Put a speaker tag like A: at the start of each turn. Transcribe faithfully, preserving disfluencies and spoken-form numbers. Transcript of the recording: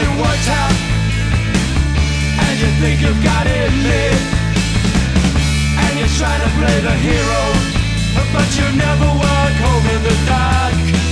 A: it works out, and you think you've got it made, and you try to play the hero, but you never walk home in the dark.